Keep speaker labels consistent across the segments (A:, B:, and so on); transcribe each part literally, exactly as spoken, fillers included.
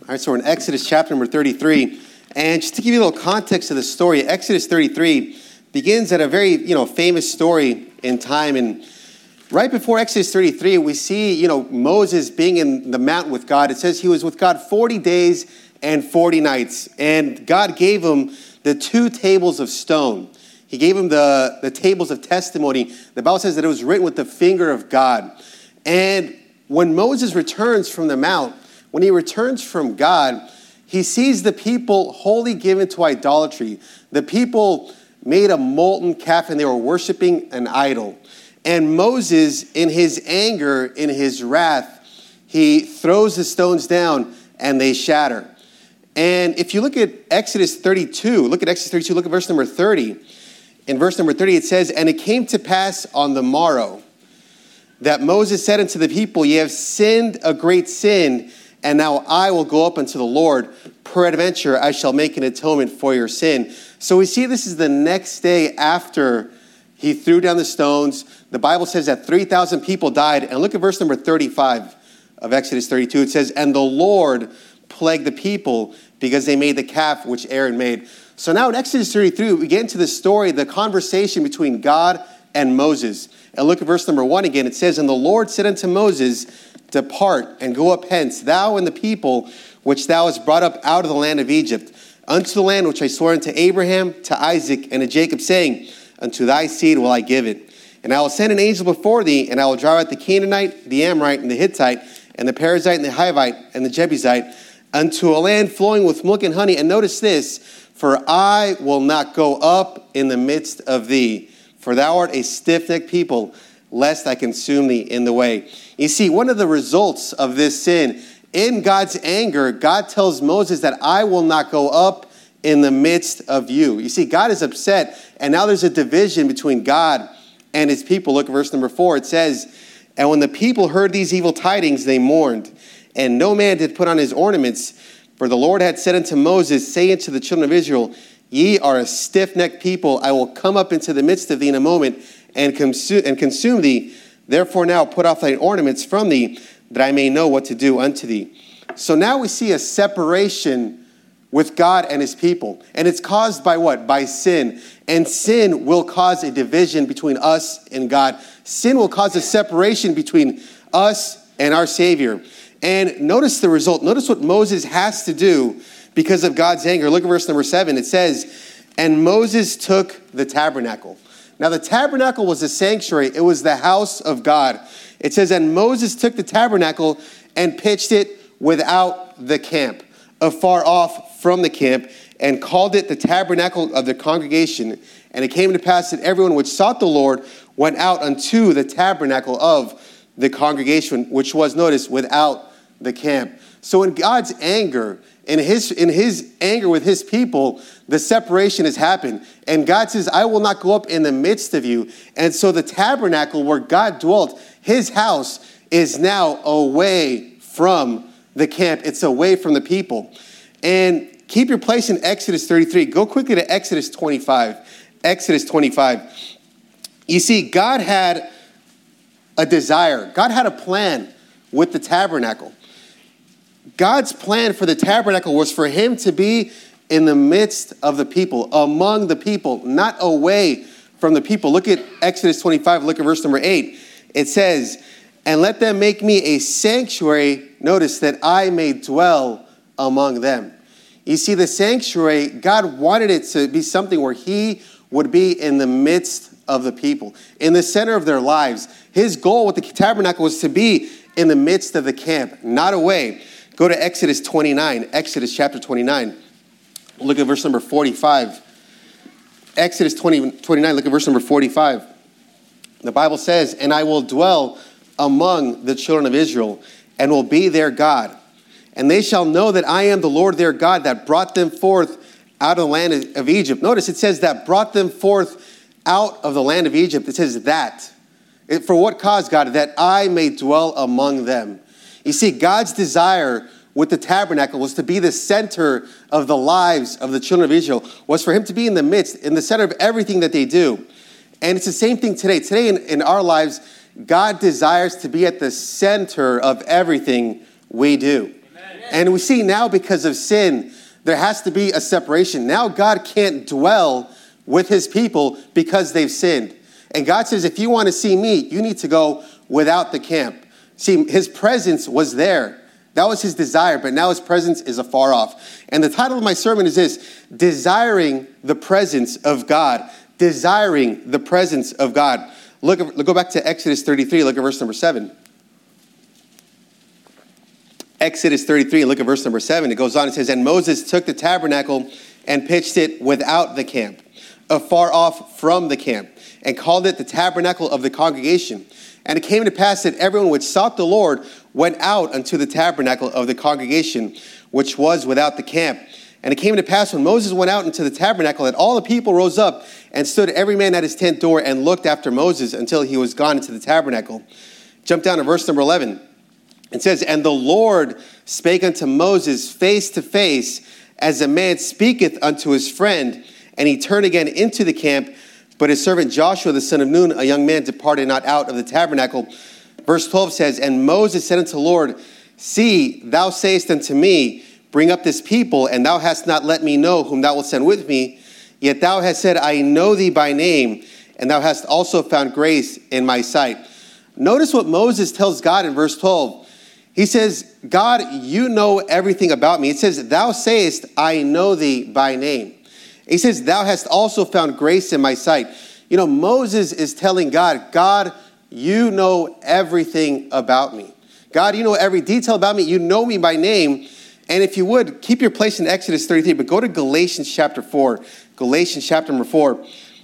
A: All right, so we're in Exodus chapter number thirty-three. And just to give you a little context of the story, Exodus thirty-three begins at a very, you know, famous story in time. And right before Exodus thirty-three, we see, you know, Moses being in the mountain with God. It says he was with God forty days and forty nights. And God gave him the two tables of stone. He gave him the, the tables of testimony. The Bible says that it was written with the finger of God. And when Moses returns from the mount, when he returns from God, he sees the people wholly given to idolatry. The people made a molten calf and they were worshiping an idol. And Moses, in his anger, in his wrath, he throws the stones down and they shatter. And if you look at Exodus thirty-two, look at Exodus thirty-two, look at verse number thirty. In verse number thirty, it says, "And it came to pass on the morrow that Moses said unto the people, Ye have sinned a great sin, and now I will go up unto the Lord. Peradventure, I shall make an atonement for your sin." So we see this is the next day after he threw down the stones. The Bible says that three thousand people died. And look at verse number thirty-five of Exodus thirty-two. It says, "And the Lord plagued the people because they made the calf which Aaron made." So now in Exodus thirty-three, we get into the story, the conversation between God and Moses. And look at verse number one again. It says, "And the Lord said unto Moses, Depart and go up hence, thou and the people which thou hast brought up out of the land of Egypt, unto the land which I swore unto Abraham, to Isaac, and to Jacob, saying, Unto thy seed will I give it. And I will send an angel before thee, and I will drive out the Canaanite, the Amorite, and the Hittite, and the Perizzite, and the Hivite, and the Jebusite, unto a land flowing with milk and honey." And notice this, "For I will not go up in the midst of thee, for thou art a stiff-necked people, lest I consume thee in the way." You see, one of the results of this sin, in God's anger, God tells Moses that I will not go up in the midst of you. You see, God is upset, and now there's a division between God and his people. Look at verse number four. It says, "And when the people heard these evil tidings, they mourned, and no man did put on his ornaments. For the Lord had said unto Moses, Say unto the children of Israel, Ye are a stiff-necked people. I will come up into the midst of thee in a moment, and consume, and consume thee. Therefore now put off thine ornaments from thee, that I may know what to do unto thee." So now we see a separation with God and his people. And it's caused by what? By sin. And sin will cause a division between us and God. Sin will cause a separation between us and our Savior. And notice the result. Notice what Moses has to do because of God's anger. Look at verse number seven. It says, "And Moses took the tabernacle." Now, the tabernacle was a sanctuary. It was the house of God. It says, "And Moses took the tabernacle and pitched it without the camp, afar off from the camp, and called it the tabernacle of the congregation. And it came to pass that everyone which sought the Lord went out unto the tabernacle of the congregation," which was, notice, without the camp. So in God's anger, in his, in his anger with his people, the separation has happened. And God says, I will not go up in the midst of you. And so the tabernacle where God dwelt, his house, is now away from the camp. It's away from the people. And keep your place in Exodus thirty-three. Go quickly to Exodus twenty-five. Exodus twenty-five. You see, God had a desire. God had a plan with the tabernacle. God's plan for the tabernacle was for him to be in the midst of the people, among the people, not away from the people. Look at Exodus twenty-five, look at verse number eight. It says, "And let them make me a sanctuary," notice, "that I may dwell among them." You see, the sanctuary, God wanted it to be something where he would be in the midst of the people, in the center of their lives. His goal with the tabernacle was to be in the midst of the camp, not away. Go to Exodus twenty-nine, Exodus chapter twenty-nine. Look at verse number forty-five. Exodus twenty, twenty-nine, look at verse number forty-five. The Bible says, "And I will dwell among the children of Israel, and will be their God. And they shall know that I am the Lord their God, that brought them forth out of the land of Egypt." Notice it says that brought them forth out of the land of Egypt. It says that. It, for what cause, God? That I may dwell among them. You see, God's desire with the tabernacle was to be the center of the lives of the children of Israel, was for him to be in the midst, in the center of everything that they do. And it's the same thing today. Today in, in our lives, God desires to be at the center of everything we do. Amen. And we see now because of sin, there has to be a separation. Now God can't dwell with his people because they've sinned. And God says, if you want to see me, you need to go without the camp. See, his presence was there. That was his desire, but now his presence is afar off. And the title of my sermon is this: Desiring the Presence of God. Desiring the presence of God. Look, look, go back to Exodus thirty-three. Look at verse number seven. Exodus thirty-three, look at verse number seven. It goes on, it says, and Moses took the tabernacle and pitched it without the camp, afar off from the camp, and called it the tabernacle of the congregation. And it came to pass that everyone which sought the Lord went out unto the tabernacle of the congregation, which was without the camp. And it came to pass when Moses went out into the tabernacle that all the people rose up and stood every man at his tent door and looked after Moses until he was gone into the tabernacle. Jump down to verse number eleven. It says, and the Lord spake unto Moses face to face, as a man speaketh unto his friend. And he turned again into the camp. But his servant Joshua, the son of Nun, a young man, departed not out of the tabernacle. Verse twelve says, and Moses said unto the Lord, see, thou sayest unto me, bring up this people, and thou hast not let me know whom thou wilt send with me. Yet thou hast said, I know thee by name, and thou hast also found grace in my sight. Notice what Moses tells God in verse twelve. He says, God, you know everything about me. It says, thou sayest, I know thee by name. He says, thou hast also found grace in my sight. You know, Moses is telling God, God, you know everything about me. God, you know every detail about me. You know me by name. And if you would, keep your place in Exodus thirty-three, but go to Galatians chapter four. Galatians chapter number four.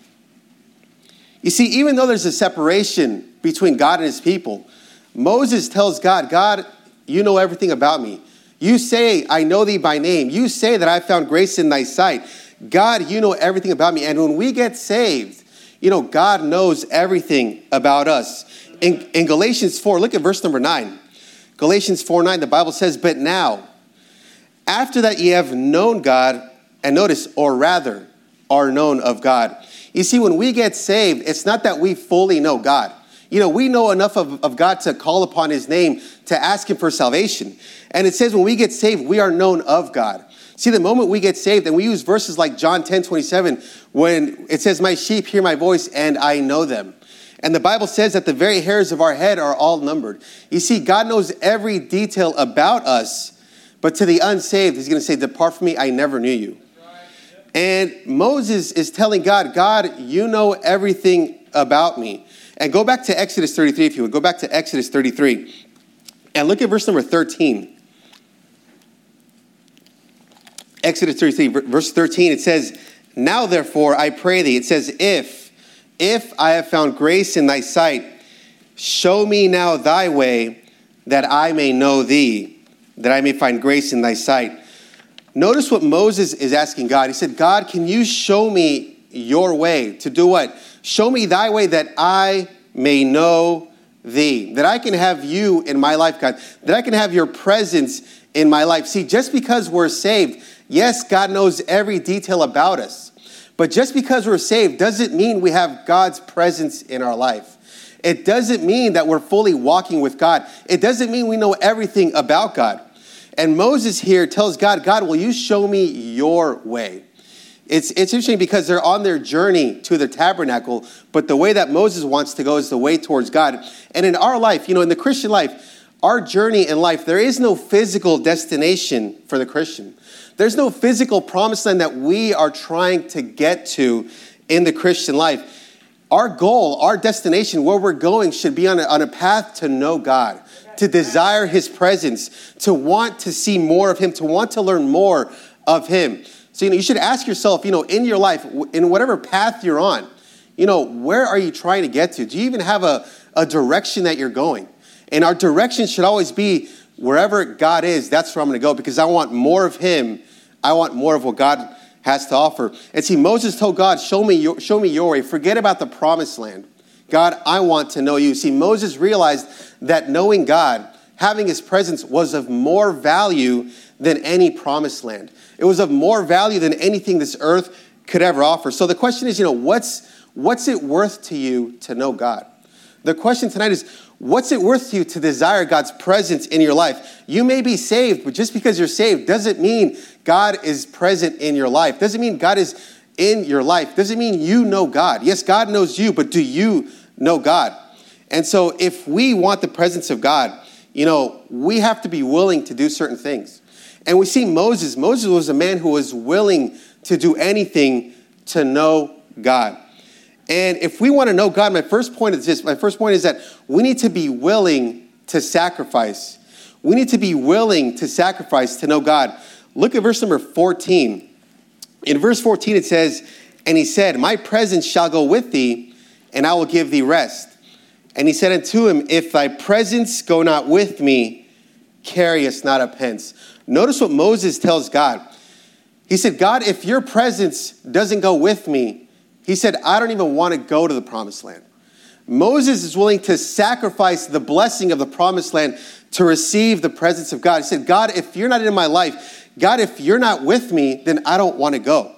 A: You see, even though there's a separation between God and his people, Moses tells God, God, you know everything about me. You say, I know thee by name. You say that I found grace in thy sight. God, you know everything about me. And when we get saved, you know, God knows everything about us. In, in Galatians four, look at verse number nine. Galatians four nine, the Bible says, but now, after that ye have known God, and notice, or rather, are known of God. You see, when we get saved, it's not that we fully know God. You know, we know enough of, of God to call upon his name, to ask him for salvation. And it says when we get saved, we are known of God. See, the moment we get saved, and we use verses like John ten twenty-seven, when it says, my sheep hear my voice and I know them. And the Bible says that the very hairs of our head are all numbered. You see, God knows every detail about us, but to the unsaved, he's going to say, depart from me, I never knew you. And Moses is telling God, God, you know everything about me. And go back to Exodus thirty-three, if you would. Go back to Exodus thirty-three. And look at verse number thirteen. Exodus thirty-three, verse thirteen, it says, now therefore I pray thee, it says, if, if I have found grace in thy sight, show me now thy way, that I may know thee, that I may find grace in thy sight. Notice what Moses is asking God. He said, God, can you show me your way? To do what? Show me thy way that I may know thee, that I can have you in my life, God, that I can have your presence in my life. See, just because we're saved, yes, God knows every detail about us. But just because we're saved doesn't mean we have God's presence in our life. It doesn't mean that we're fully walking with God. It doesn't mean we know everything about God. And Moses here tells God, God, will you show me your way? It's, it's interesting because they're on their journey to the tabernacle, but the way that Moses wants to go is the way towards God. And in our life, you know, in the Christian life, our journey in life, there is no physical destination for the Christian. There's no physical promised land that we are trying to get to in the Christian life. Our goal, our destination, where we're going should be on a, on a path to know God, to desire his presence, to want to see more of him, to want to learn more of him. So, you know, you should ask yourself, you know, in your life, in whatever path you're on, you know, where are you trying to get to? Do you even have a, a direction that you're going? And our direction should always be wherever God is, that's where I'm going to go, because I want more of him. I want more of what God has to offer. And see, Moses told God, show me your, show me your way. Forget about the promised land. God, I want to know you. See, Moses realized that knowing God, having his presence, was of more value than any promised land. It was of more value than anything this earth could ever offer. So the question is, you know, what's what's it worth to you to know God? The question tonight is, What's it worth to you to desire God's presence in your life? You may be saved, but just because you're saved doesn't mean God is present in your life. Doesn't mean God is in your life. Doesn't mean you know God. Yes, God knows you, but do you know God? And so if we want the presence of God, you know, we have to be willing to do certain things. And we see Moses. Moses was a man who was willing to do anything to know God. And if we want to know God, my first point is this. My first point is that we need to be willing to sacrifice. We need to be willing to sacrifice to know God. Look at verse number fourteen. In verse fourteen, it says, and he said, my presence shall go with thee, and I will give thee rest. And he said unto him, if thy presence go not with me, carry us not a pence. Notice what Moses tells God. He said, God, if your presence doesn't go with me, he said, I don't even want to go to the promised land. Moses is willing to sacrifice the blessing of the promised land to receive the presence of God. He said, God, if you're not in my life, God, if you're not with me, then I don't want to go.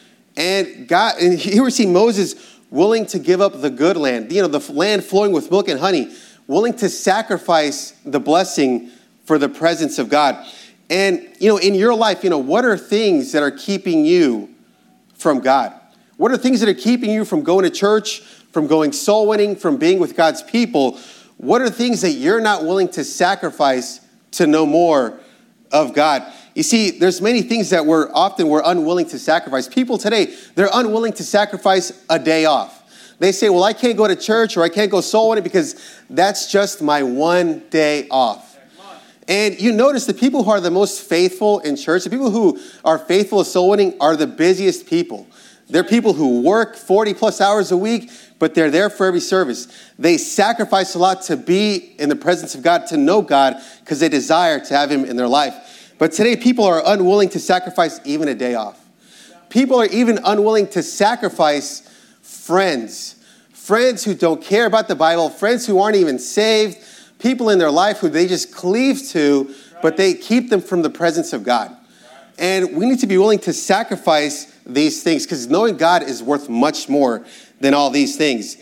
A: And God, and here we see Moses willing to give up the good land, you know, the land flowing with milk and honey, willing to sacrifice the blessing for the presence of God. And, you know, in your life, you know, what are things that are keeping you from God? What are things that are keeping you from going to church, from going soul winning, from being with God's people? What are things that you're not willing to sacrifice to know more of God? You see, there's many things that we're often we're unwilling to sacrifice. People today, they're unwilling to sacrifice a day off. They say, well, I can't go to church or I can't go soul winning because that's just my one day off. And you notice the people who are the most faithful in church, the people who are faithful at soul winning are the busiest people. They're people who work forty plus hours a week, but they're there for every service. They sacrifice a lot to be in the presence of God, to know God, because they desire to have him in their life. But today, people are unwilling to sacrifice even a day off. People are even unwilling to sacrifice friends. Friends who don't care about the Bible, friends who aren't even saved, people in their life who they just cleave to, but they keep them from the presence of God. And we need to be willing to sacrifice these things because knowing God is worth much more than all these things.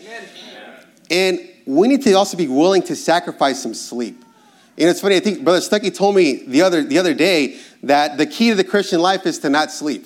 A: And we need to also be willing to sacrifice some sleep. And it's funny, I think Brother Stuckey told me the other the other day that the key to the Christian life is to not sleep.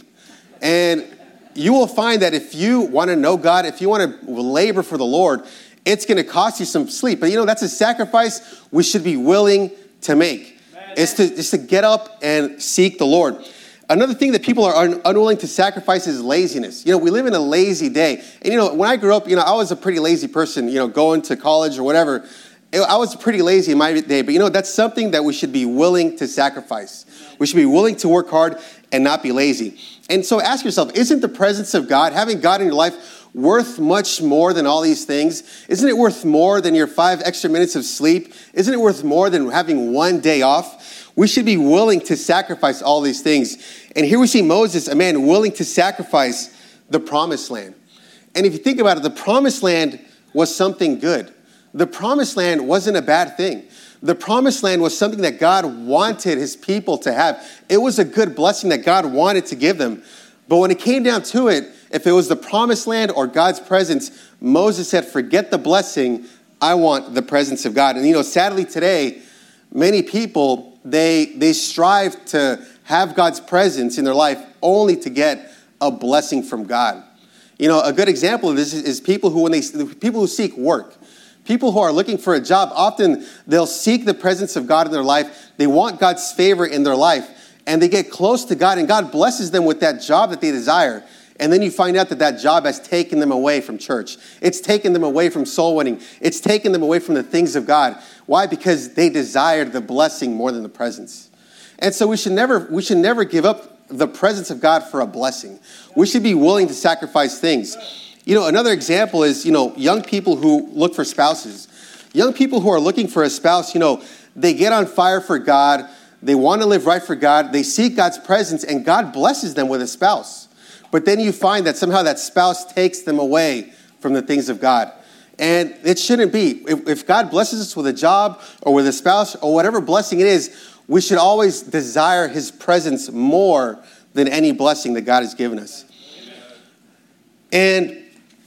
A: And you will find that if you want to know God, if you want to labor for the Lord, it's going to cost you some sleep. But you know, that's a sacrifice we should be willing to make. It's to just to get up and seek the Lord. Another thing that people are un- unwilling to sacrifice is laziness. You know, we live in a lazy day. And, you know, when I grew up, you know, I was a pretty lazy person, you know, going to college or whatever. I was pretty lazy in my day. But, you know, that's something that we should be willing to sacrifice. We should be willing to work hard and not be lazy. And so ask yourself, isn't the presence of God, having God in your life, worth much more than all these things? Isn't it worth more than your five extra minutes of sleep? Isn't it worth more than having one day off? We should be willing to sacrifice all these things. And here we see Moses, a man willing to sacrifice the promised land. And if you think about it, the promised land was something good. The promised land wasn't a bad thing. The promised land was something that God wanted his people to have. It was a good blessing that God wanted to give them. But when it came down to it, if it was the promised land or God's presence, Moses said, forget the blessing. I want the presence of God. And, you know, sadly today, many people, they they strive to have God's presence in their life only to get a blessing from God. You know, a good example of this is, is people who, when they people who seek work, people who are looking for a job, often they'll seek the presence of God in their life. They want God's favor in their life, and they get close to God, and God blesses them with that job that they desire. And then you find out that that job has taken them away from church. It's taken them away from soul winning. It's taken them away from the things of God. Why? Because they desired the blessing more than the presence. And so we should never we should never give up the presence of God for a blessing. We should be willing to sacrifice things. You know, another example is, you know, young people who look for spouses. Young people who are looking for a spouse, you know, they get on fire for God. They want to live right for God. They seek God's presence, and God blesses them with a spouse. But then you find that somehow that spouse takes them away from the things of God. And it shouldn't be. If, if God blesses us with a job or with a spouse or whatever blessing it is, we should always desire his presence more than any blessing that God has given us. And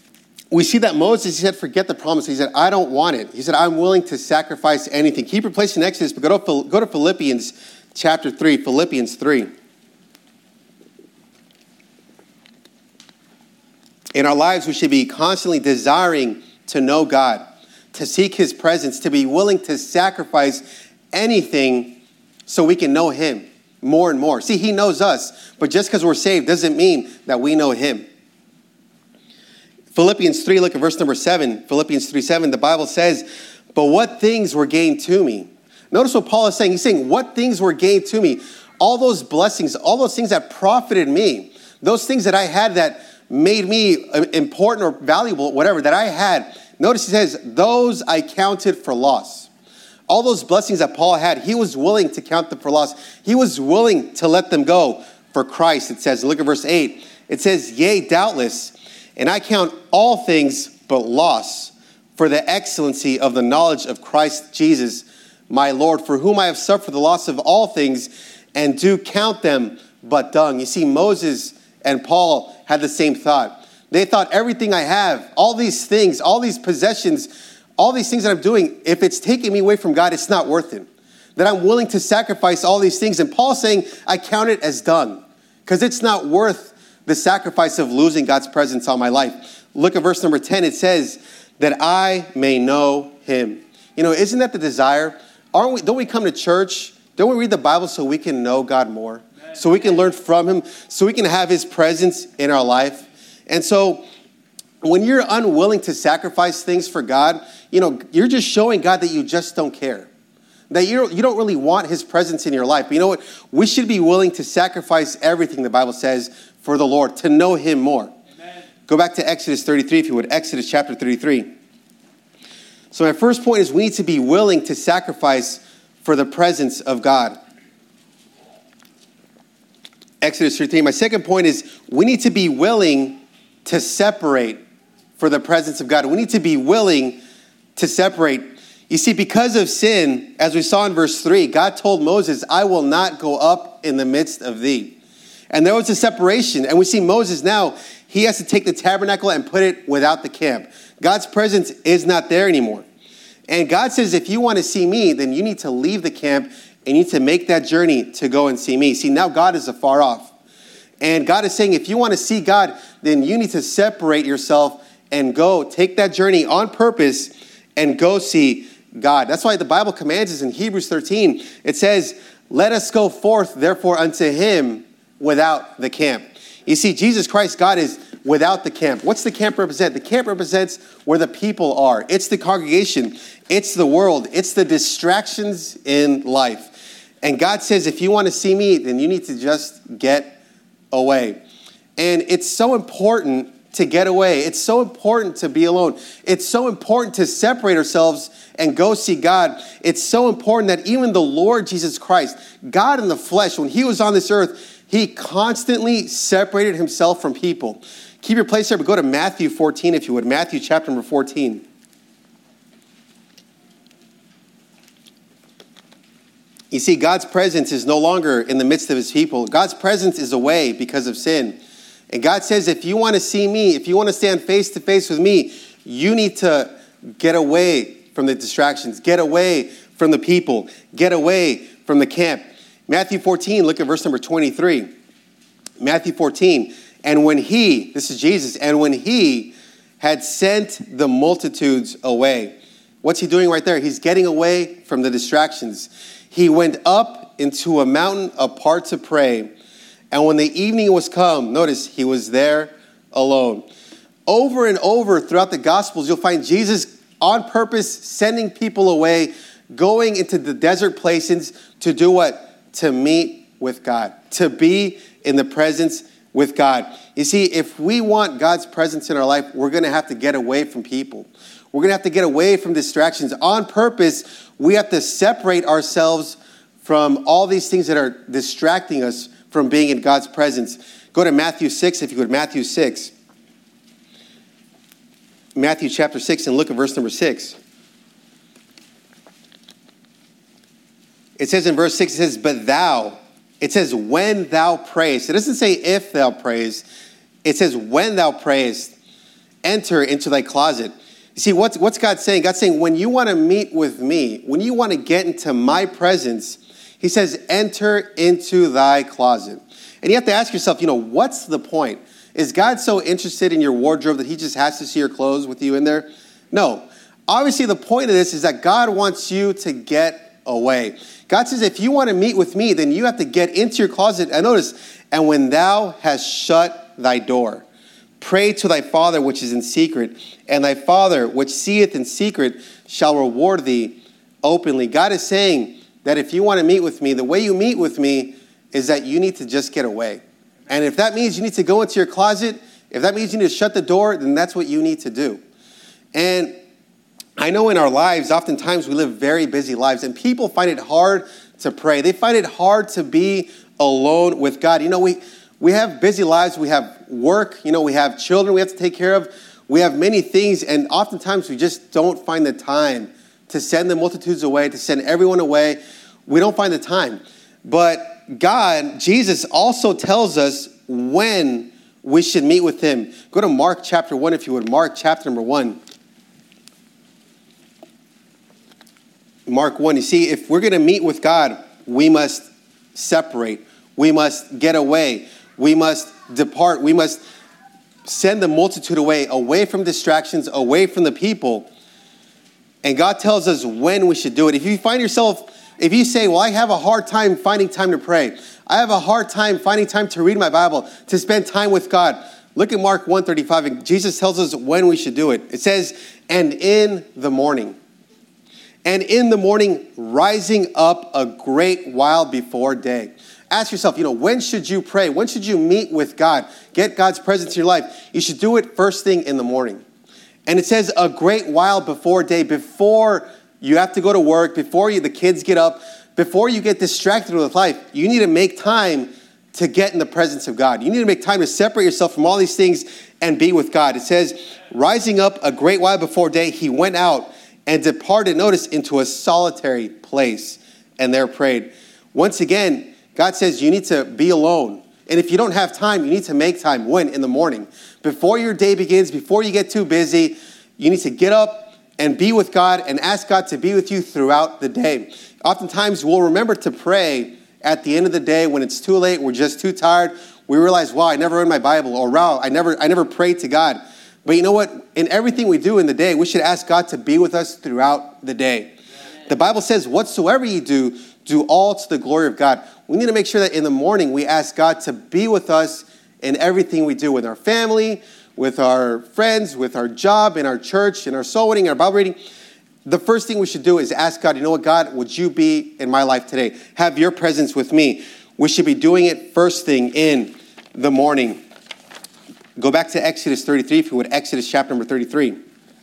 A: we see that Moses, he said, forget the promise. He said, I don't want it. He said, I'm willing to sacrifice anything. Keep your place in Exodus, but go to, go to Philippians chapter three, Philippians three. In our lives, we should be constantly desiring to know God, to seek his presence, to be willing to sacrifice anything so we can know him more and more. See, he knows us, but just because we're saved doesn't mean that we know him. Philippians three, look at verse number seven. Philippians three, seven, the Bible says, but what things were gained to me? Notice what Paul is saying. He's saying, what things were gained to me? All those blessings, all those things that profited me, those things that I had that made me important or valuable, whatever, that I had. Notice he says, those I counted for loss. All those blessings that Paul had, he was willing to count them for loss. He was willing to let them go for Christ, it says. Look at verse eight. It says, yea, doubtless, and I count all things but loss for the excellency of the knowledge of Christ Jesus, my Lord, for whom I have suffered the loss of all things, and do count them but dung. You see, Moses and Paul had the same thought. They thought everything I have, all these things, all these possessions, all these things that I'm doing, if it's taking me away from God, it's not worth it. That I'm willing to sacrifice all these things. And Paul's saying, I count it as dung because it's not worth the sacrifice of losing God's presence on my life. Look at verse number ten. It says that I may know him. You know, isn't that the desire? Aren't we, don't we come to church? Don't we read the Bible so we can know God more? So we can learn from him, so we can have his presence in our life. And so when you're unwilling to sacrifice things for God, you know, you're just showing God that you just don't care. That you don't, you don't really want his presence in your life. But you know what? We should be willing to sacrifice everything, the Bible says, for the Lord, to know him more. Amen. Go back to Exodus thirty-three, if you would. Exodus chapter thirty-three. So my first point is we need to be willing to sacrifice for the presence of God. Exodus thirty-three. My second point is we need to be willing to separate for the presence of God. We need to be willing to separate. You see, because of sin, as we saw in verse three, God told Moses, I will not go up in the midst of thee. And there was a separation. And we see Moses now, he has to take the tabernacle and put it without the camp. God's presence is not there anymore. And God says, if you want to see me, then you need to leave the camp and you need to make that journey to go and see me. See, now God is afar off. And God is saying, if you want to see God, then you need to separate yourself and go take that journey on purpose and go see God. That's why the Bible commands us in Hebrews thirteen. It says, let us go forth, therefore, unto him without the camp. You see, Jesus Christ, God, is without the camp. What's the camp represent? The camp represents where the people are. It's the congregation. It's the world. It's the distractions in life. And God says, if you want to see me, then you need to just get away. And it's so important to get away. It's so important to be alone. It's so important to separate ourselves and go see God. It's so important that even the Lord Jesus Christ, God in the flesh, when he was on this earth, he constantly separated himself from people. Keep your place there, but go to Matthew fourteen, if you would. Matthew chapter number fourteen. You see, God's presence is no longer in the midst of his people. God's presence is away because of sin. And God says, if you want to see me, if you want to stand face to face with me, you need to get away from the distractions. Get away from the people. Get away from the camp. Matthew fourteen, look at verse number twenty-three. Matthew fourteen, and when he, this is Jesus, and when he had sent the multitudes away. What's he doing right there? He's getting away from the distractions. He went up into a mountain apart to pray. And when the evening was come, notice, he was there alone. Over and over throughout the Gospels, you'll find Jesus on purpose sending people away, going into the desert places to do what? To meet with God, to be in the presence with God. You see, if we want God's presence in our life, we're going to have to get away from people. We're going to have to get away from distractions. On purpose, we have to separate ourselves from all these things that are distracting us from being in God's presence. Go to Matthew six, if you would. Matthew six. Matthew chapter six, and look at verse number six. It says in verse six, it says, but thou, it says, when thou prayest. It doesn't say if thou prayest. It says, when thou prayest. enter into thy closet. You see, what's, what's God saying? God's saying, when you want to meet with me, when you want to get into my presence, he says, enter into thy closet. And you have to ask yourself, you know, what's the point? Is God so interested in your wardrobe that he just has to see your clothes with you in there? No. Obviously, the point of this is that God wants you to get away. God says, if you want to meet with me, then you have to get into your closet. And notice, and when thou hast shut thy door, pray to thy Father which is in secret, and thy Father which seeth in secret shall reward thee openly. God is saying that if you want to meet with me, the way you meet with me is that you need to just get away. And if that means you need to go into your closet, if that means you need to shut the door, then that's what you need to do. And I know in our lives, oftentimes we live very busy lives, and people find it hard to pray. They find it hard to be alone with God. You know, we, we have busy lives. We have work. You know, we have children we have to take care of. We have many things, and oftentimes we just don't find the time to send the multitudes away, to send everyone away. We don't find the time. But God, Jesus, also tells us when we should meet with him. Go to Mark chapter one, if you would. Mark chapter number one. Mark one, you see, if we're going to meet with God, we must separate. We must get away. We must depart. We must send the multitude away, away from distractions, away from the people. And God tells us when we should do it. If you find yourself, if you say, well, I have a hard time finding time to pray. I have a hard time finding time to read my Bible, to spend time with God. Look at Mark one thirty-five. And Jesus tells us when we should do it. It says, and in the morning. And in the morning, rising up a great while before day. Ask yourself, you know, when should you pray? When should you meet with God? Get God's presence in your life. You should do it first thing in the morning. And it says a great while before day, before you have to go to work, before you, the kids get up, before you get distracted with life. You need to make time to get in the presence of God. You need to make time to separate yourself from all these things and be with God. It says, rising up a great while before day, he went out and departed, notice, into a solitary place, and there prayed. Once again, God says you need to be alone. And if you don't have time, you need to make time. When? In the morning. Before your day begins, before you get too busy, you need to get up and be with God and ask God to be with you throughout the day. Oftentimes, we'll remember to pray at the end of the day when it's too late, we're just too tired. We realize, wow, I never read my Bible, or wow, I never, I never prayed to God. But you know what? In everything we do in the day, we should ask God to be with us throughout the day. Amen. The Bible says, whatsoever you do, do all to the glory of God. We need to make sure that in the morning we ask God to be with us in everything we do, with our family, with our friends, with our job, in our church, in our soul winning, our Bible reading. The first thing we should do is ask God, you know what, God, would you be in my life today? Have your presence with me. We should be doing it first thing in the morning. Go back to Exodus thirty-three, if you would. Exodus chapter number thirty-three.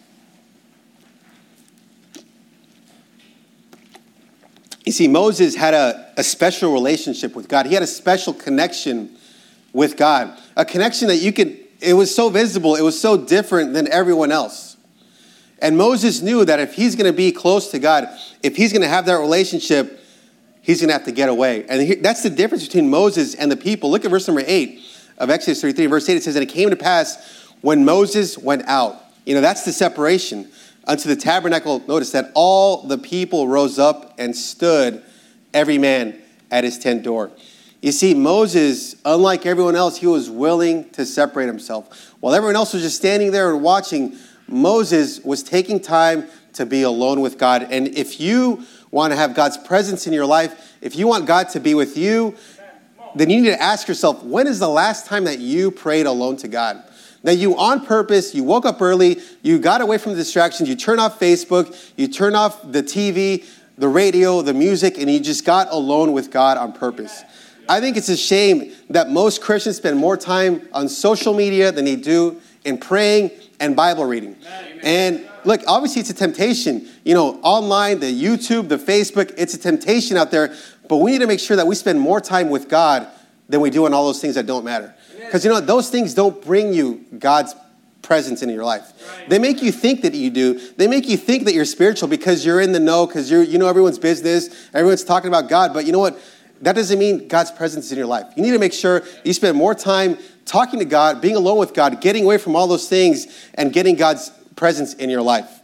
A: You see, Moses had a, a special relationship with God. He had a special connection with God. A connection that you could, it was so visible, it was so different than everyone else. And Moses knew that if he's going to be close to God, if he's going to have that relationship, he's going to have to get away. And he, that's the difference between Moses and the people. Look at verse number eight. Of Exodus thirty-three, verse eight, it says, and it came to pass when Moses went out. You know, that's the separation. Unto the tabernacle, notice that all the people rose up and stood, every man at his tent door. You see, Moses, unlike everyone else, he was willing to separate himself. While everyone else was just standing there and watching, Moses was taking time to be alone with God. And if you want to have God's presence in your life, if you want God to be with you, then you need to ask yourself, when is the last time that you prayed alone to God? That you on purpose, you woke up early, you got away from the distractions, you turn off Facebook, you turn off the T V, the radio, the music, and you just got alone with God on purpose. I think it's a shame that most Christians spend more time on social media than they do in praying and Bible reading. And look, obviously it's a temptation. You know, online, the YouTube, the Facebook, it's a temptation out there. But we need to make sure that we spend more time with God than we do on all those things that don't matter. Because, you know, those things don't bring you God's presence in your life. Right. They make you think that you do. They make you think that you're spiritual because you're in the know, because you're, you know everyone's business. Everyone's talking about God. But you know what? that doesn't mean God's presence is in your life. You need to make sure you spend more time talking to God, being alone with God, getting away from all those things, and getting God's presence in your life.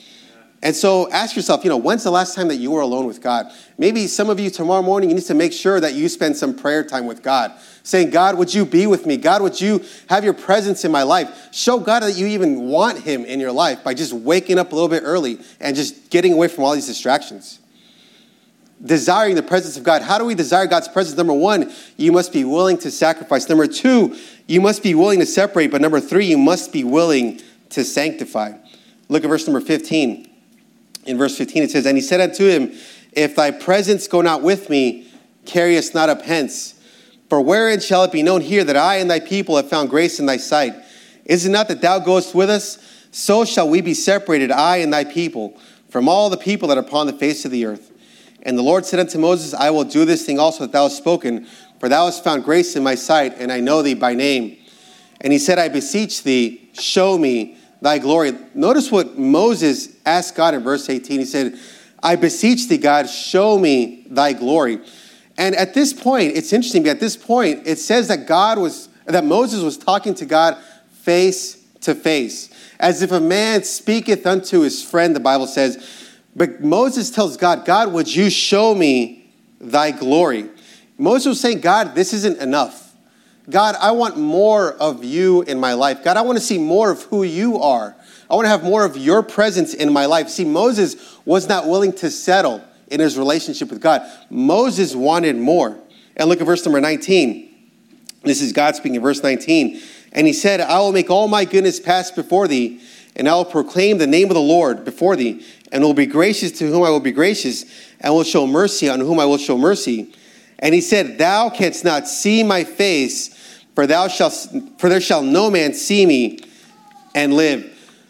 A: And so ask yourself, you know, when's the last time that you were alone with God? Maybe some of you tomorrow morning, you need to make sure that you spend some prayer time with God. Saying, God, would you be with me? God, would you have your presence in my life? Show God that you even want him in your life by just waking up a little bit early and just getting away from all these distractions. Desiring the presence of God. How do we desire God's presence? Number one, you must be willing to sacrifice. Number two, you must be willing to separate. But number three, you must be willing to sanctify. Look at verse number fifteen. In verse fifteen, it says, and he said unto him, if thy presence go not with me, carry us not up hence. For wherein shall it be known here that I and thy people have found grace in thy sight? Is it not that thou goest with us? So shall we be separated, I and thy people, from all the people that are upon the face of the earth. And the Lord said unto Moses, I will do this thing also that thou hast spoken, for thou hast found grace in my sight, and I know thee by name. And he said, I beseech thee, show me thy glory. Notice what Moses asked God in verse eighteen. He said, I beseech thee, God, show me thy glory. And at this point, it's interesting, but at this point, it says that God was, that Moses was talking to God face to face, as if a man speaketh unto his friend, the Bible says. But Moses tells God, God, would you show me thy glory? Moses was saying, God, this isn't enough. God, I want more of you in my life. God, I want to see more of who you are. I want to have more of your presence in my life. See, Moses was not willing to settle in his relationship with God. Moses wanted more. And look at verse number nineteen. This is God speaking in verse nineteen. And he said, I will make all my goodness pass before thee, and I will proclaim the name of the Lord before thee, and will be gracious to whom I will be gracious, and will show mercy on whom I will show mercy. And he said, thou canst not see my face, for thou shalt, for there shall no man see me and live.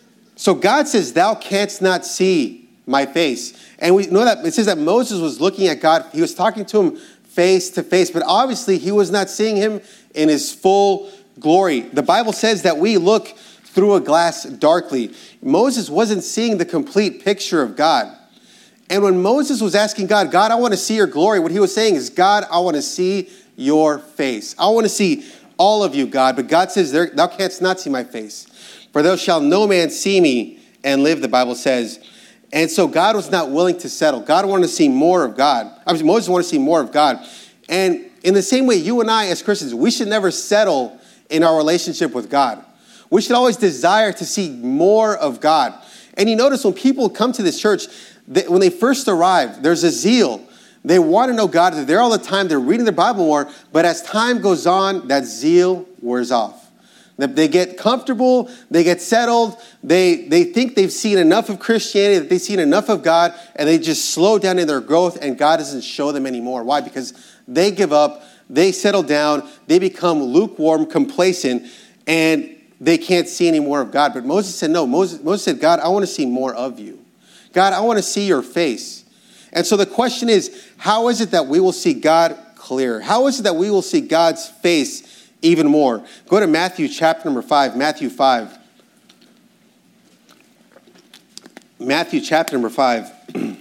A: So God says, thou canst not see my face. And we know that it says that Moses was looking at God. He was talking to him face to face, but obviously he was not seeing him in his full glory. The Bible says that we look through a glass darkly. Moses wasn't seeing the complete picture of God. And when Moses was asking God, God, I want to see your glory, what he was saying is, God, I want to see your face. I want to see all of you, God. But God says, thou canst not see my face. For there shall no man see me and live, the Bible says. And so God was not willing to settle. God wanted to see more of God. I mean, Moses wanted to see more of God. And in the same way, you and I as Christians, we should never settle in our relationship with God. We should always desire to see more of God. And you notice when people come to this church, they, when they first arrive, there's a zeal. They want to know God. They're there all the time. They're reading their Bible more. But as time goes on, that zeal wears off. They get comfortable. They get settled. They, they think they've seen enough of Christianity, that they've seen enough of God, and they just slow down in their growth, and God doesn't show them anymore. Why? Because they give up. They settle down. They become lukewarm, complacent, and they can't see any more of God. But Moses said, no. Moses, Moses said, God, I want to see more of you. God, I want to see your face. And so the question is, how is it that we will see God clearer? How is it that we will see God's face even more? Go to Matthew chapter number five. Matthew five. Matthew chapter number five. And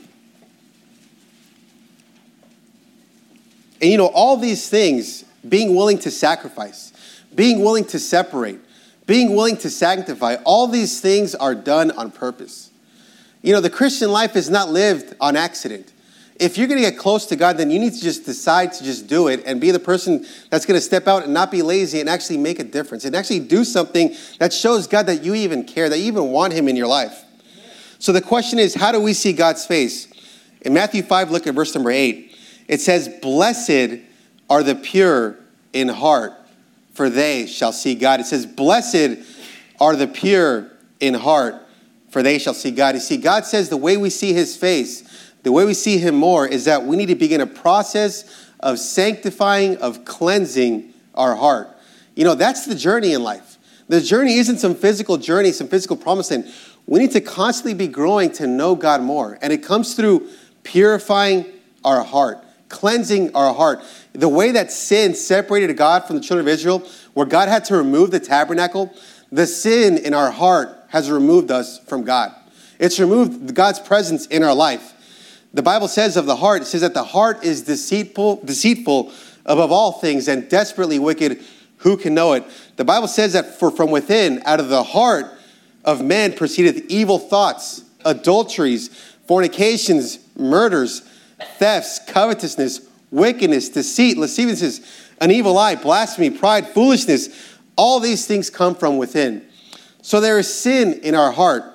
A: you know, all these things, being willing to sacrifice, being willing to separate, being willing to sanctify, all these things are done on purpose. You know, the Christian life is not lived on accident. If you're going to get close to God, then you need to just decide to just do it and be the person that's going to step out and not be lazy and actually make a difference and actually do something that shows God that you even care, that you even want him in your life. So the question is, how do we see God's face? In Matthew five, look at verse number eight. It says, blessed are the pure in heart, for they shall see God. It says, blessed are the pure in heart, for they shall see God. You see, God says the way we see his face, the way we see him more, is that we need to begin a process of sanctifying, of cleansing our heart. You know, that's the journey in life. The journey isn't some physical journey, some physical promising. We need to constantly be growing to know God more. And it comes through purifying our heart, cleansing our heart. The way that sin separated God from the children of Israel, where God had to remove the tabernacle, the sin in our heart has removed us from God. It's removed God's presence in our life. The Bible says of the heart, it says that the heart is deceitful, deceitful above all things and desperately wicked. Who can know it? The Bible says that for from within, out of the heart of man proceedeth evil thoughts, adulteries, fornications, murders, thefts, covetousness, wickedness, deceit, lasciviousness, an evil eye, blasphemy, pride, foolishness. All these things come from within. So there is sin in our heart.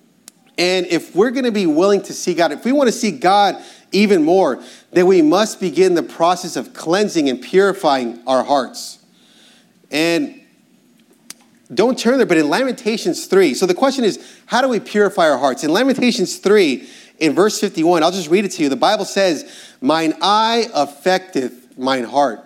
A: And if we're going to be willing to see God, if we want to see God even more, then we must begin the process of cleansing and purifying our hearts. And don't turn there, but in Lamentations three, so the question is, how do we purify our hearts? In Lamentations three, in verse fifty-one, I'll just read it to you. The Bible says, mine eye affecteth mine heart.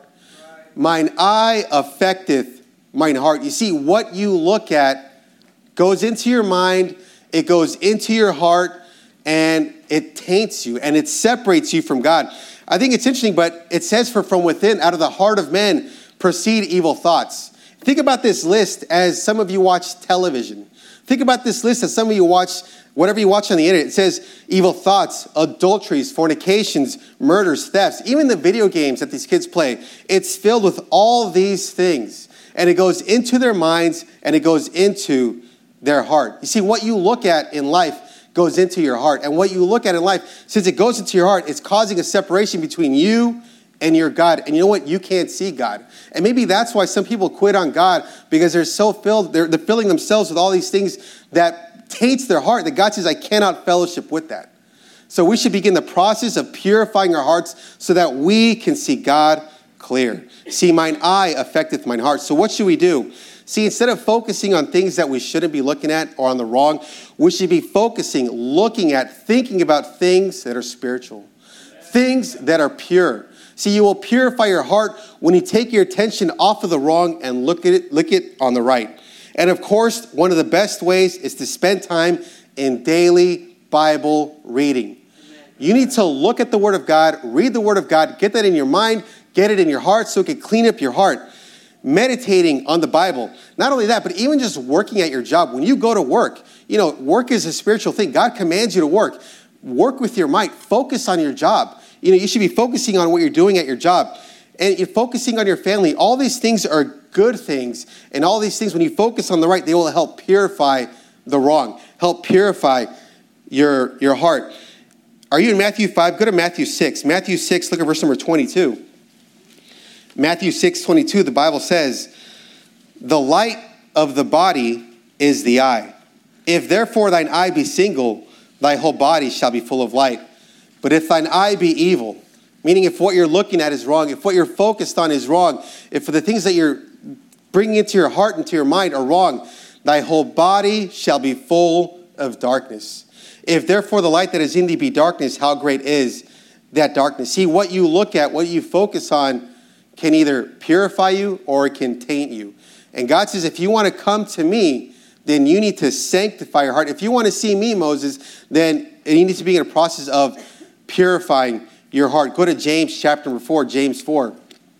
A: Mine eye affecteth mine heart. You see, what you look at goes into your mind, it goes into your heart, and it taints you, and it separates you from God. I think it's interesting, but it says, for from within, out of the heart of men, proceed evil thoughts. Think about this list as some of you watch television. Think about this list as some of you watch, whatever you watch on the internet. It says evil thoughts, adulteries, fornications, murders, thefts, even the video games that these kids play. It's filled with all these things, and it goes into their minds, and it goes into their heart. You see, what you look at in life goes into your heart. And what you look at in life, since it goes into your heart, it's causing a separation between you and your God. And you know what? You can't see God. And maybe that's why some people quit on God, because they're so filled, they're, they're filling themselves with all these things that taints their heart, that God says, I cannot fellowship with that. So we should begin the process of purifying our hearts so that we can see God clear. See, mine eye affecteth mine heart. So what should we do? See, instead of focusing on things that we shouldn't be looking at or on the wrong, we should be focusing, looking at, thinking about things that are spiritual, things that are pure. See, you will purify your heart when you take your attention off of the wrong and look at it, look it on the right. And of course, one of the best ways is to spend time in daily Bible reading. You need to look at the Word of God, read the Word of God, get that in your mind, get it in your heart so it can clean up your heart. Meditating on the Bible. Not only that, but even just working at your job. When you go to work, you know, work is a spiritual thing. God commands you to work. Work with your might. Focus on your job. You know, you should be focusing on what you're doing at your job. And you're focusing on your family. All these things are good things. And all these things, when you focus on the right, they will help purify the wrong. Help purify your, your heart. Are you in Matthew five? Go to Matthew six. Matthew six, look at verse number twenty-two. Matthew six twenty-two, the Bible says, the light of the body is the eye. If therefore thine eye be single, thy whole body shall be full of light. But if thine eye be evil, meaning if what you're looking at is wrong, if what you're focused on is wrong, if the things that you're bringing into your heart and to your mind are wrong, thy whole body shall be full of darkness. If therefore the light that is in thee be darkness, how great is that darkness? See, what you look at, what you focus on, can either purify you or it can taint you. And God says, if you want to come to me, then you need to sanctify your heart. If you want to see me, Moses, then you need to be in a process of purifying your heart. Go to James chapter number four, James four.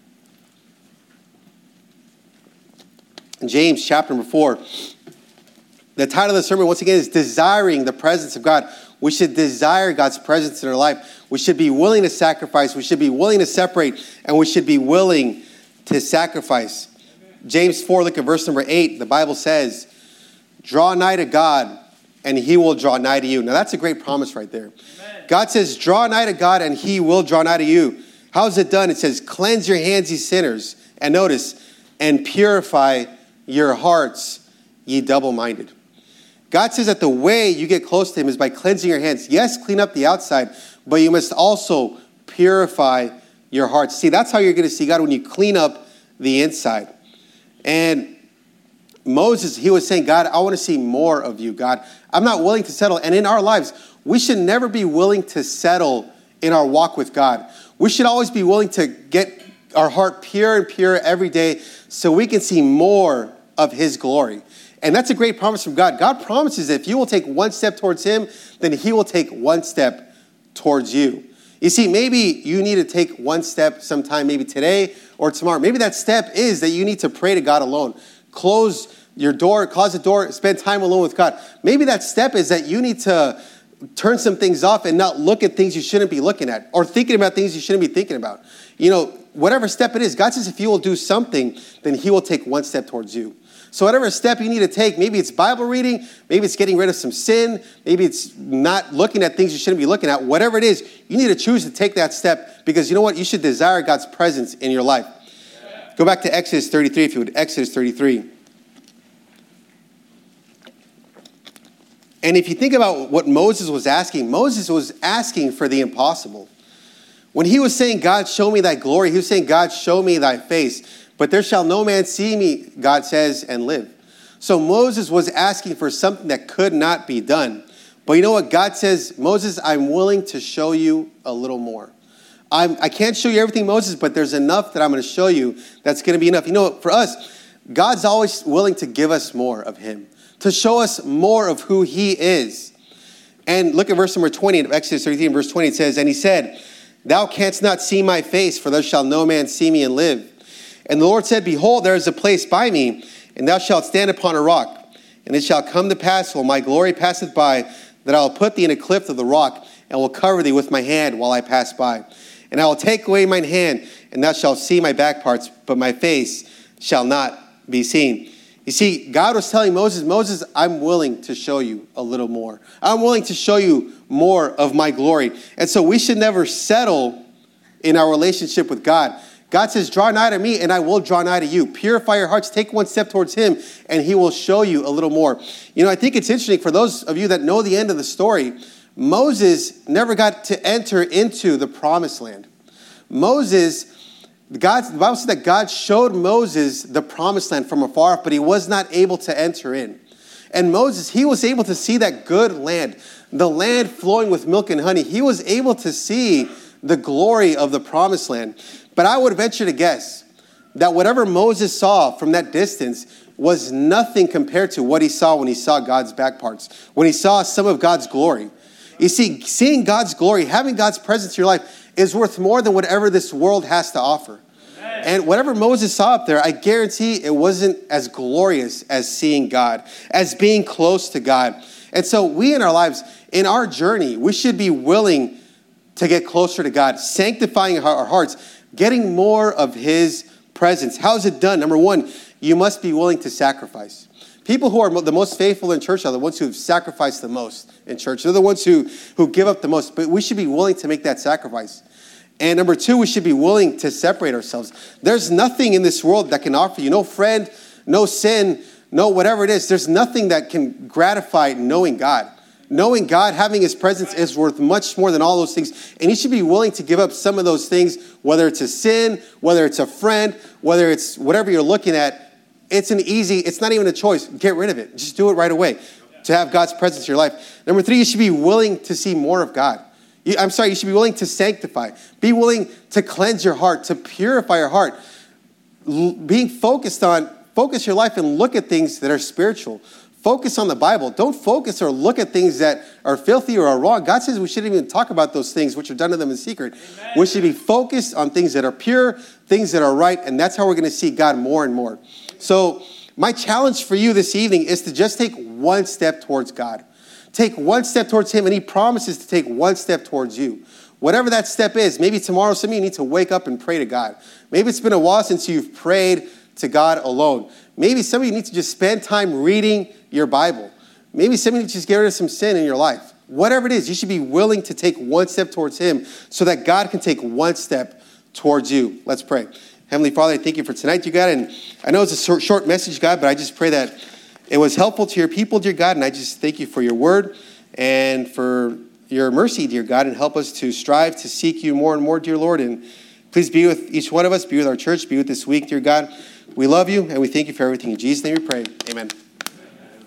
A: James chapter number four. The title of the sermon, once again, is Desiring the Presence of God. We should desire God's presence in our life. We should be willing to sacrifice. We should be willing to separate. And we should be willing to sacrifice. James four, look at verse number eight. The Bible says, draw nigh to God, and he will draw nigh to you. Now, that's a great promise right there. Amen. God says, draw nigh to God, and he will draw nigh to you. How is it done? It says, cleanse your hands, ye sinners. And notice, and purify your hearts, ye double-minded. God says that the way you get close to him is by cleansing your hands. Yes, clean up the outside, but you must also purify your heart. See, that's how you're going to see God, when you clean up the inside. And Moses, he was saying, God, I want to see more of you, God. I'm not willing to settle. And in our lives, we should never be willing to settle in our walk with God. We should always be willing to get our heart pure and pure every day so we can see more of his glory. And that's a great promise from God. God promises that if you will take one step towards him, then he will take one step towards you. You see, maybe you need to take one step sometime, maybe today or tomorrow. Maybe that step is that you need to pray to God alone. Close your door, close the door, spend time alone with God. Maybe that step is that you need to turn some things off and not look at things you shouldn't be looking at, or thinking about things you shouldn't be thinking about. You know, whatever step it is, God says if you will do something, then he will take one step towards you. So whatever step you need to take, maybe it's Bible reading, maybe it's getting rid of some sin, maybe it's not looking at things you shouldn't be looking at. Whatever it is, you need to choose to take that step, because you know what? You should desire God's presence in your life. Yeah. Go back to Exodus thirty-three, if you would. Exodus thirty-three. And if you think about what Moses was asking, Moses was asking for the impossible. When he was saying, God, show me thy glory, he was saying, God, show me thy face. But there shall no man see me, God says, and live. So Moses was asking for something that could not be done. But you know what? God says, Moses, I'm willing to show you a little more. I'm, I can't show you everything, Moses, but there's enough that I'm going to show you that's going to be enough. You know what? For us, God's always willing to give us more of him, to show us more of who he is. And look at verse number twenty of Exodus thirty-three, and verse twenty. It says, and he said, thou canst not see my face, for thus shall no man see me and live. And the Lord said, behold, there is a place by me, and thou shalt stand upon a rock. And it shall come to pass, while my glory passeth by, that I will put thee in a cleft of the rock, and will cover thee with my hand while I pass by. And I will take away mine hand, and thou shalt see my back parts, but my face shall not be seen. You see, God was telling Moses, Moses, I'm willing to show you a little more. I'm willing to show you more of my glory. And so we should never settle in our relationship with God. God says, draw nigh to me, and I will draw nigh to you. Purify your hearts. Take one step towards him, and he will show you a little more. You know, I think it's interesting for those of you that know the end of the story. Moses never got to enter into the promised land. Moses, God, the Bible says that God showed Moses the promised land from afar off, but he was not able to enter in. And Moses, he was able to see that good land, the land flowing with milk and honey. He was able to see the glory of the promised land. But I would venture to guess that whatever Moses saw from that distance was nothing compared to what he saw when he saw God's back parts, when he saw some of God's glory. You see, seeing God's glory, having God's presence in your life is worth more than whatever this world has to offer. Amen. And whatever Moses saw up there, I guarantee it wasn't as glorious as seeing God, as being close to God. And so we in our lives, in our journey, we should be willing to get closer to God, sanctifying our hearts, getting more of his presence. How is it done? Number one, you must be willing to sacrifice. People who are the most faithful in church are the ones who have sacrificed the most in church. They're the ones who, who give up the most. But we should be willing to make that sacrifice. And number two, we should be willing to separate ourselves. There's nothing in this world that can offer you, no friend, no sin, no whatever it is. There's nothing that can gratify knowing God. Knowing God, having his presence is worth much more than all those things. And you should be willing to give up some of those things, whether it's a sin, whether it's a friend, whether it's whatever you're looking at. It's an easy, it's not even a choice. Get rid of it. Just do it right away to have God's presence in your life. Number three, you should be willing to see more of God. You, I'm sorry, you should be willing to sanctify. Be willing to cleanse your heart, to purify your heart. L- being focused on, focus your life and look at things that are spiritual. Focus on the Bible. Don't focus or look at things that are filthy or are wrong. God says we shouldn't even talk about those things which are done to them in secret. Amen. We should be focused on things that are pure, things that are right, and that's how we're going to see God more and more. So my challenge for you this evening is to just take one step towards God. Take one step towards him, and he promises to take one step towards you. Whatever that step is, maybe tomorrow some of you need to wake up and pray to God. Maybe it's been a while since you've prayed to God alone. Maybe some of you need to just spend time reading your Bible. Maybe some of you need to just get rid of some sin in your life. Whatever it is, you should be willing to take one step towards him so that God can take one step towards you. Let's pray. Heavenly Father, I thank you for tonight, dear God. And I know it's a short, short message, God, but I just pray that it was helpful to your people, dear God. And I just thank you for your word and for your mercy, dear God, and help us to strive to seek you more and more, dear Lord. And please be with each one of us, be with our church, be with this week, dear God. We love you, and we thank you for everything. In Jesus' name we pray. Amen.